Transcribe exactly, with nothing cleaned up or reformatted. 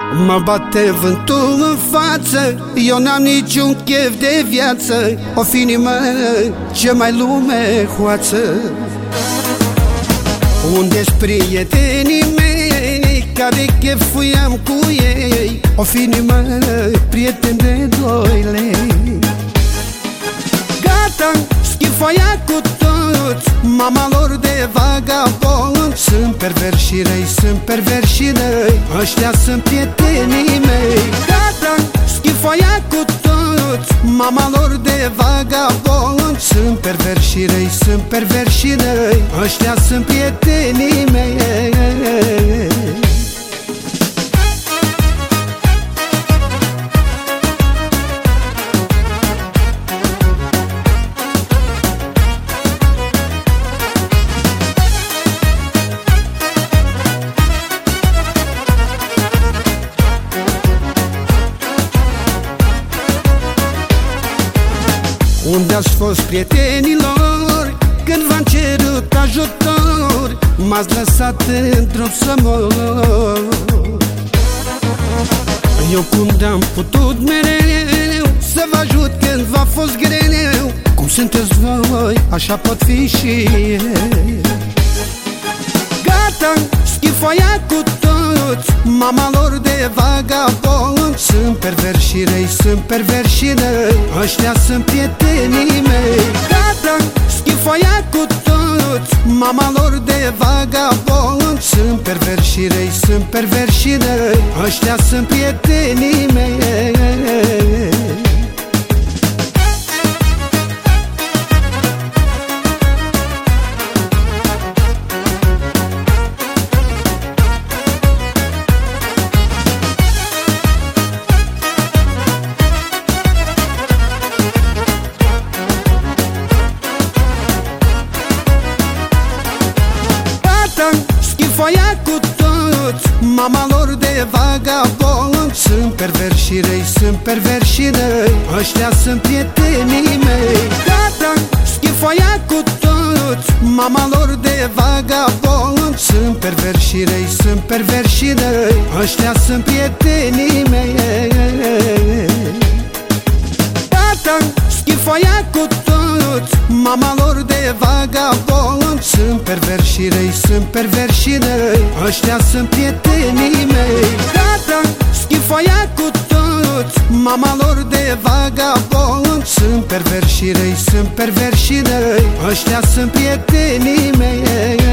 Mă bate vântul în față, eu n-am niciun chef de viață. O fi inimă ce mai lume hoață. Unde-s prietenii mei care chefuiam cu ei? O fi inimă prieten de doi lei. Gata, schifoia cu toți, mama lor de vagabond. Sunt perversi și răi, sunt perversi și răi, ăștia sunt prietenii mei. Gata, schifoia cu toți, mama lor de vagabond. Sunt perversi și răi, sunt perversi și răi, ăștia sunt prietenii mei. Unde ați fost, prietenilor, când v-am cerut ajutor? M-ați lăsat în drum să mor. Eu cum de-am putut mereu să vă ajut când v-a fost greu. Cum sunteți voi, așa pot fi și eu. Gata, schifoia cu toți, mama lor de vagabond. Sunt perversi și răi, sunt perversi și răi, ăștia sunt prietenii mei. Gata, schifoia cu toți, mama lor de vagabond. Sunt perversi și răi, sunt perversi și răi, ăștia sunt prietenii mei. Schifoia cu toți, mama lor de vagabond. Sunt perversi și răi, sunt perversi și răi, ăștia sunt prietenii mei. Gata, schifoia cu toți, mama lor de vagabond. Sunt perversi și răi, sunt perversi și răi, ăștia sunt prietenii mei. Gata, schifoia cu toți, mama lor de vagabond. Sunt perversi și răi, sunt perversi și răi, ăștia sunt prietenii mei. Gata, schifoia cu toți, mama lor de vagabond. Sunt perversi și răi, sunt perversi și răi, ăștia sunt prietenii mei.